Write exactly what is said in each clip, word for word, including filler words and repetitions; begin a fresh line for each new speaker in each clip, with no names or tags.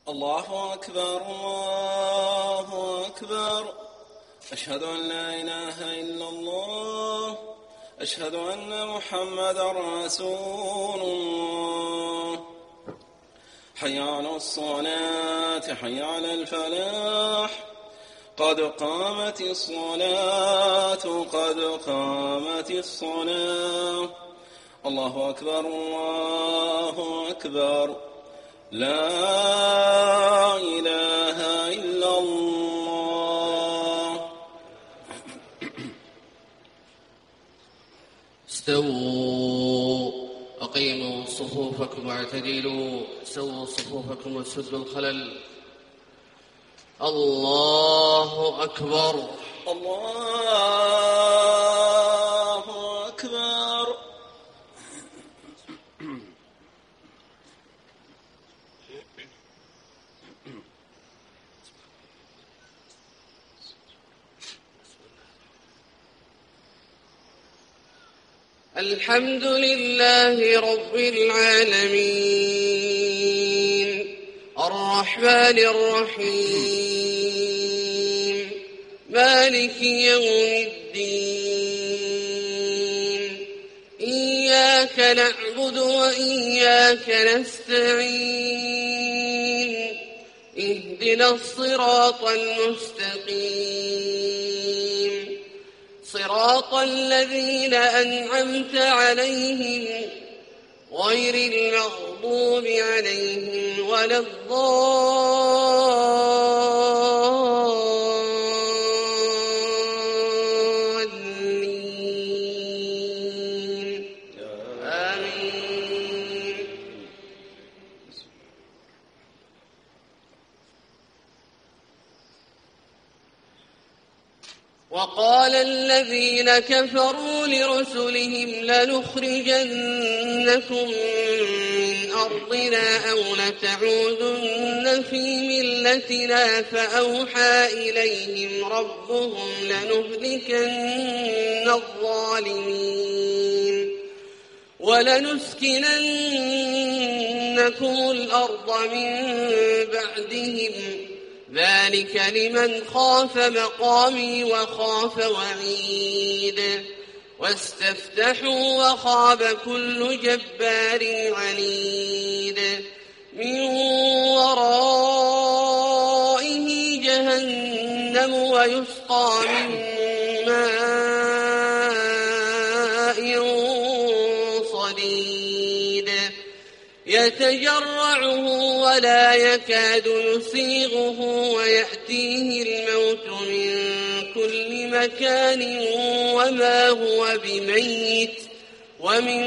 الله أكبر الله أكبر. أشهد أن لا إله إلا الله. أشهد أن محمدا رسول الله. حي على الصلاة حي على الفلاح. قد قامت الصلاة قد قامت الصلاة. الله أكبر الله أكبر. لا إله إلا الله.
استووا أقيموا صفوفكم واعتدلوا. سووا صفوفكم وسدوا الخلل. الله أكبر
الله أكبر.
الحمد لله رب العالمين الرحمن الرحيم مالك يوم الدين. إياك نعبد وإياك نستعين. اهدنا الصراط المستقيم صراط الذين أنعمت عليهم غير المغضوب عليهم ولا الضالين. آمين. وقال الذين كفروا لرسلهم لنخرجنكم من أرضنا أو لتعودن في ملتنا فأوحى إليهم ربهم لنهلكن الظالمين ولنسكننكم الأرض من بعدهم ذلك لمن خاف مقامي وخاف وعيد. واستفتحوا وخاب كل جبار عنيد. من ورائه جهنم ويسقى من ماء صديد يتجرعه ولا يكاد يسيغه ويأتيه الموت من كل مكان وما هو بميت ومن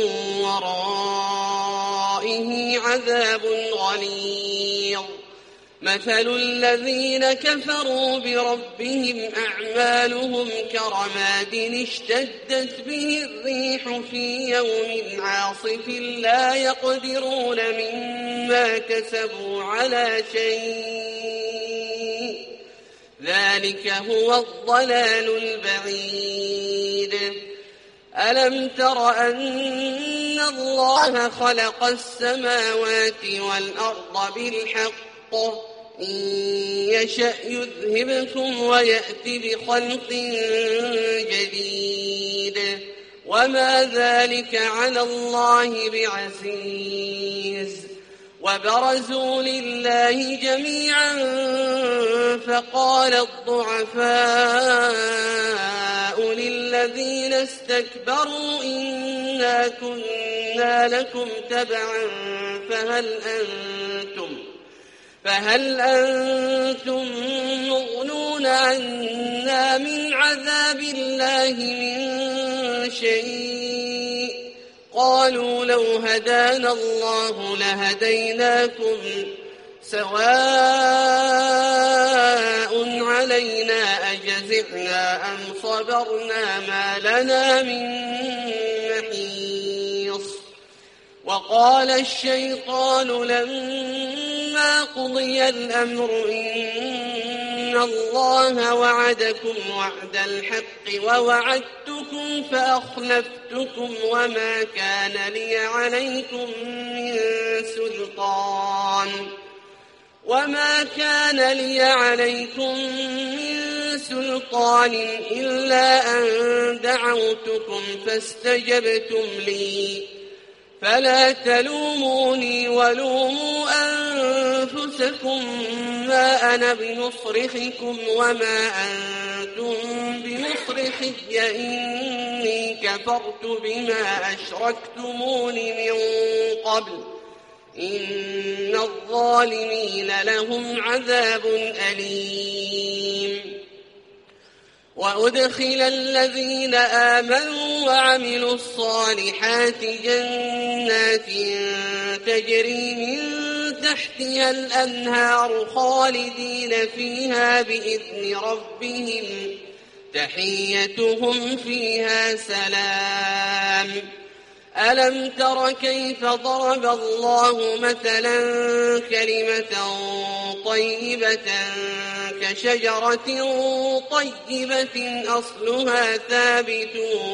ورائه عذاب غليظ. مثل الذين كفروا بربهم أعمالهم كرماد اشتدت به الريح في يوم عاصف لا يقدرون مما كسبوا على شيء ذلك هو الضلال البعيد. ألم تر أن الله خلق السماوات والأرض بالحق إن يشأ يذهبكم ويأتي بخلق جديد وما ذلك على الله بعزيز. وبرزوا لله جميعا فقال الضعفاء للذين استكبروا إنا كنا لكم تبعا فهل أنتم فهل أنتم مغنون عنا من عذاب الله من شيء؟ قالوا لو هدانا الله لهديناكم سواء علينا أجزعنا أم صبرنا ما لنا من محيص. وقال الشيطان لما قضي الأمر إن الله وعدكم وعد الحق ووعدتكم فأخلفتكم وما كان لي عليكم من سلطان وما كان لي عليكم من سلطان إلا أن دعوتكم فاستجبتم لي فلا تلوموني ولوموا أنفسكم ما أنا بمصرخكم وما أنتم بمصرخي إني كفرت بما أشركتمون من قبل إن الظالمين لهم عذاب أليم وأدخل الذين آمنوا وعملوا الصالحات جنات تجري من تحتها الأنهار خالدين فيها بإذن ربهم تحيتهم فيها سلام ألم تر كيف ضرب الله مثلا كلمة طيبة كشجرة طيبة أصلها ثابت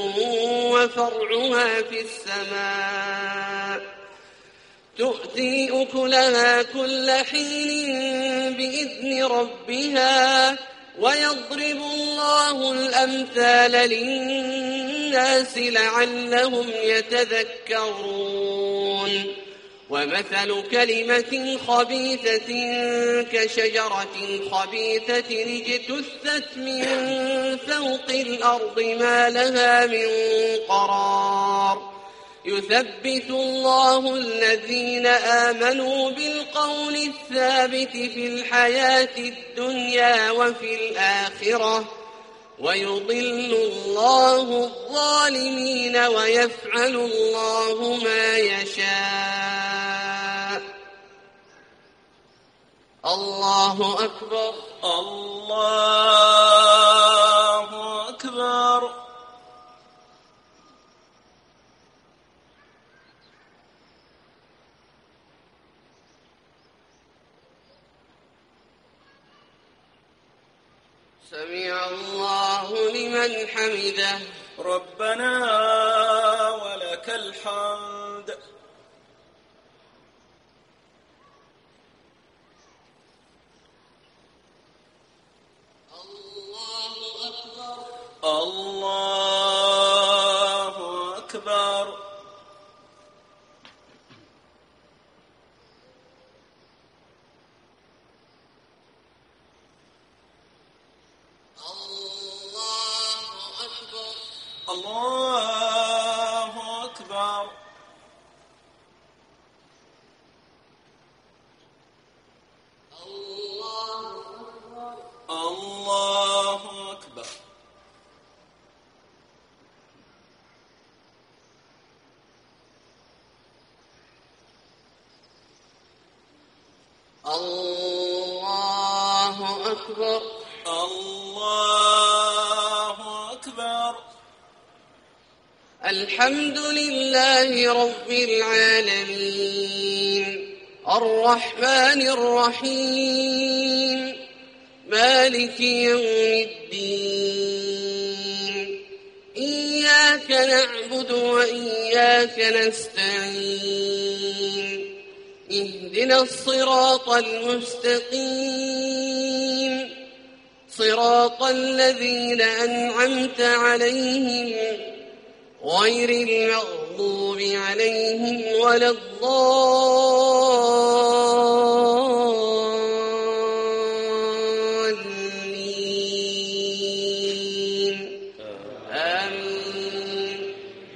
وفرعها في السماء تؤتي أكلها كل حين بإذن ربها ويضرب الله الأمثال للناس لعلهم يتذكرون ومثل كلمة خبيثة كشجرة خبيثة اجتثت من فوق الأرض ما لها من قرار يثبت الله الذين آمنوا بالقول الثابت في الحياة الدنيا وفي الآخرة ويضل الله الظالمين ويفعل الله ما يشاء الله أكبر
الله أكبر
سمع الله لمن حمده
ربنا ولك الحمد
الله أكبر
الله أكبر الله أكبر الله أكبر
الله أكبر
الله أكبر
الحمد لله رب العالمين الرحمن الرحيم مالك يوم الدين إياك نعبد وإياك نستعين اهدنا الصراط المستقيم صراط الذين أنعمت عليهم غير المغضوب عليهم ولا الضالين آمين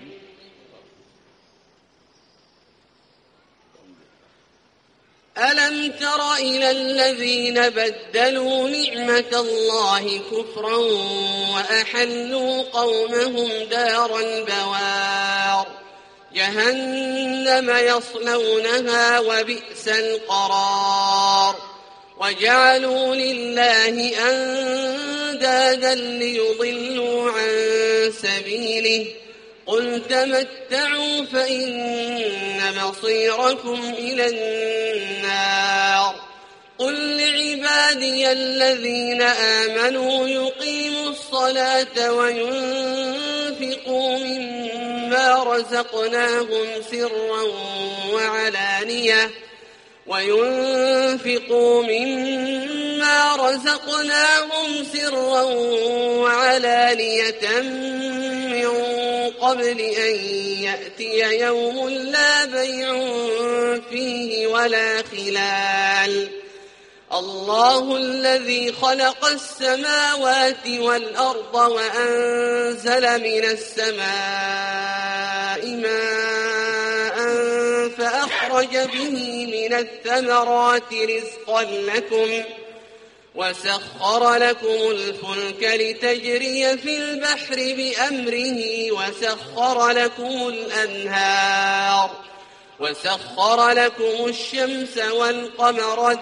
ألم تر إلى الذين بدلوا نعمة الله كفرا وأحلوا قومهم دار البوار جهنم يصلونها وبئس القرار وجعلوا لله أندادا ليضلوا عن سبيله قل تمتعوا فإن مصيركم إلى النار قل لعبادي الذين آمنوا يقيموا الصلاة وينفقوا مما رزقناهم سرا وعلانية وينفقوا مما رزقناهم سرا وعلانية من قبل أن يأتي يوم لا بيع فيه ولا خلال. الله الذي خلق السماوات والأرض وأنزل من السماء ماء فأخرج به من الثمرات رزقا لكم وسخر لكم الفلك لتجري في البحر بأمره وسخر لكم الأنهار وسخر لكم الشمس والقمر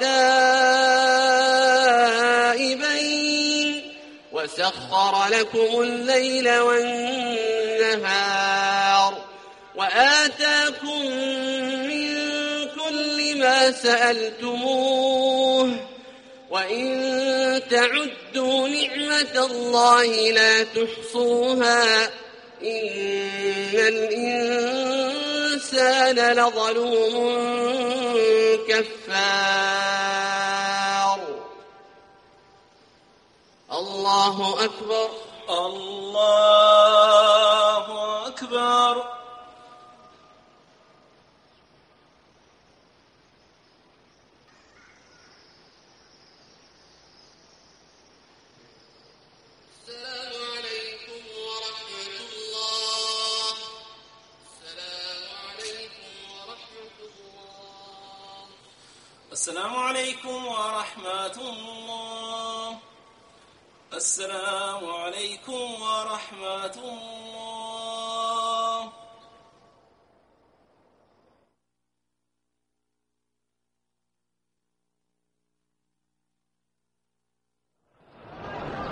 دائبين وسخر لكم الليل والنهار وآتاكم من كل ما سألتموه وإن تعدوا نعمة الله لا تحصوها إن الإنسان لظلوم كفار. الله أكبر.
الله أكبر. السلام عليكم ورحمة الله. السلام عليكم ورحمة الله.